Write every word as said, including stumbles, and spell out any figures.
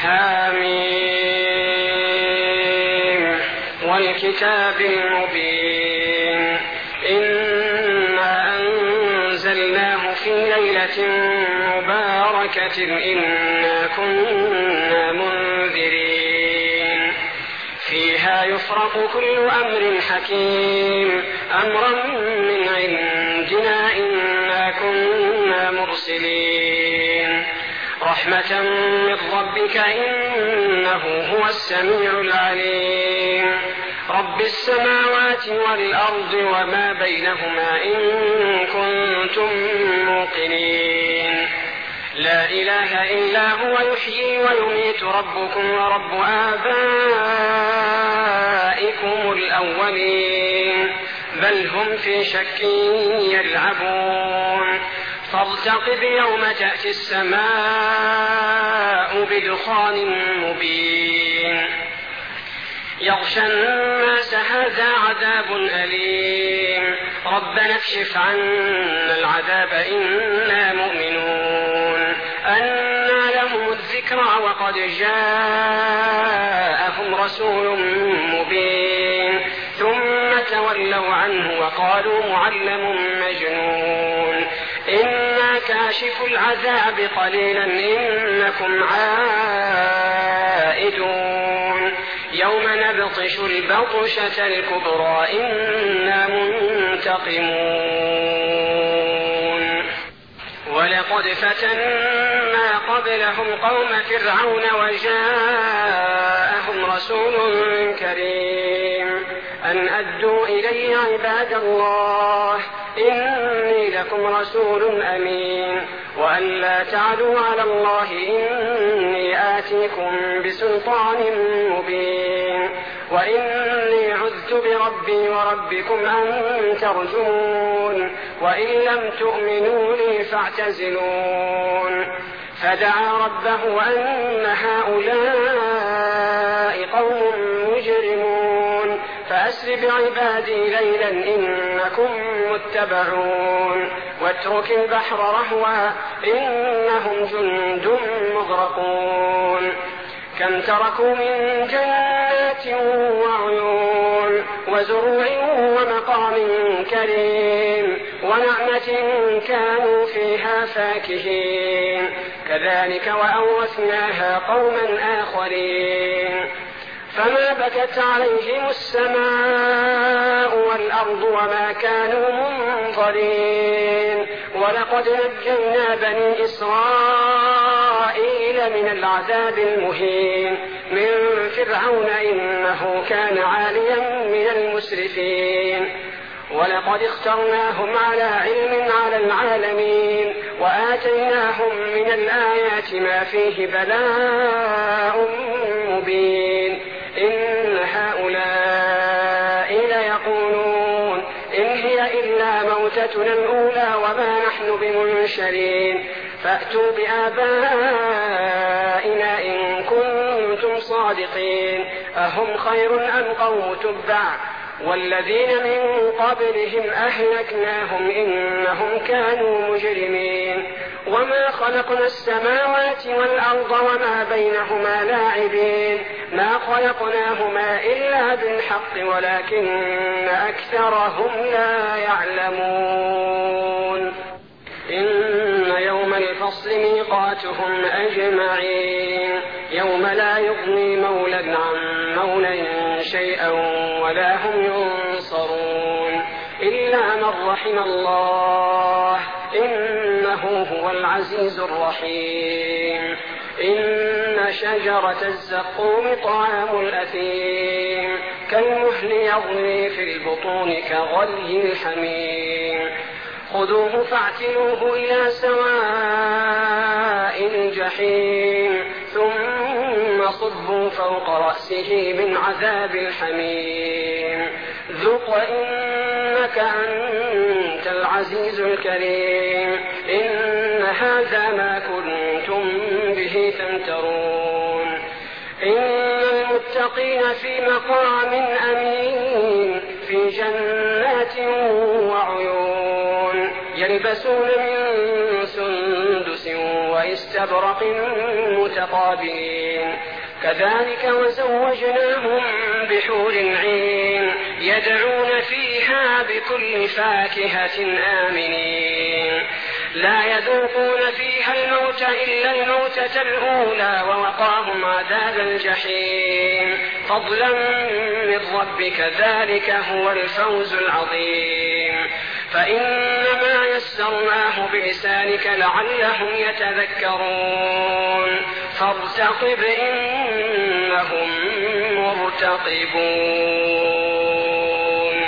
حاميم والكتاب المبين إنا أنزلناه في ليلة مباركة إنا كنا منذرين فيها يفرق كل أمر حكيم أمرا من عندنا إنا كنا مرسلين رحمة من ربك إنه هو السميع العليم رب السماوات والأرض وما بينهما إن كنتم موقنين لا إله إلا هو يحيي ويميت ربكم ورب آبائكم الأولين بل هم في شك يلعبون فارتقب يوم تأتي السماء بدخان مبين يغشى الناس هذا عذاب أليم ربنا اكشف عنا العذاب إنا مؤمنون أنى لهم الذكرى وقد جاءهم رسول مبين ثم تولوا عنه وقالوا معلم مجنون إنا كاشف العذاب قليلا إنكم عائدون يوم نبطش البطشة الكبرى إنا منتقمون ولقد فتنا قبلهم قوم فرعون وجاءهم رسول كريم أن أدوا إلي عباد الله إني لكم رسول أمين وأن لا تعلوا على الله إني آتيكم بسلطان مبين وإني عذت بربي وربكم أن ترجمون وإن لم تؤمنوا لي فاعتزلون فدعا ربه أن هؤلاء قوم مجرمون فأسر بعبادي ليلا إنكم متبعون واترك البحر رهوا إنهم جند مغرقون كم تركوا من جنات وعيون وزروع ومقام كريم ونعمة كانوا فيها فاكهين كذلك وأورثناها قوما آخرين فما بكت عليهم السماء والأرض وما كانوا منظرين ولقد نجينا بني إسرائيل من العذاب المهين من فرعون إنه كان عاليا من المسرفين ولقد اخترناهم على علم على العالمين وآتيناهم من الآيات ما فيه بلاء مبين إن هؤلاء ليقولون إن هي إلا موتتنا الأولى وما نحن بمنشرين فأتوا بآبائنا إن كنتم صادقين أهم خير أم قوم تبع والذين من قبلهم أهلكناهم إنهم كانوا مجرمين وما خلقنا السماوات والأرض وما بينهما لاعبين ما خلقناهما إلا بالحق ولكن أكثرهم لا يعلمون إن يوم الفصل ميقاتهم أجمعين يوم لا يغني مولى عن مولى شيئا ولا هم ينصرون إلا من رحم الله إنه هو العزيز الرحيم إن شجرة الزقوم طعام الأثيم كالمهل يغلي في البطون كغلي الحميم خذوه فاعتلوه إلى سواء الجحيم ثم صبوا فوق رأسه من عذاب الحميم ذق إنك أنت العزيز الكريم إن هذا ما كنتم به تمترون إن المتقين في مقام أمين في جنات وعيون يلبسون من سندس واستبرق متقابلين كذلك وزوجناهم بحور عين يدعون فيها بكل فاكهة آمنين لا يذوقون فيها الموت إلا الموتة الأولى ووقاهم عذاب الجحيم فضلا من ربك ذلك هو الفوز العظيم فإنما يسرناه بلسانك لعلهم يتذكرون فارتقب إنهم مرتقبون.